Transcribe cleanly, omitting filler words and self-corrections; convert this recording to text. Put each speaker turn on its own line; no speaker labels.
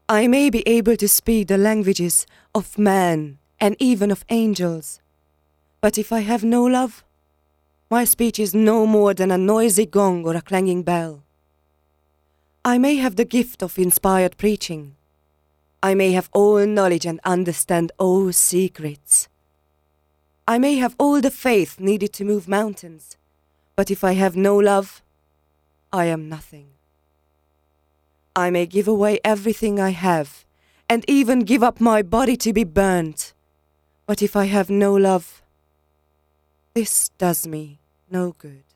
I may be able to speak the languages of man and even of angels, but if I have no love, my speech is no more than a noisy gong or a clanging bell. I may have the gift of inspired preaching. I may have all knowledge and understand all secrets. I may have all the faith needed to move mountains, but if I have no love, I am nothing. I may give away everything I have, and even give up my body to be burnt, but if I have no love, this does me no good.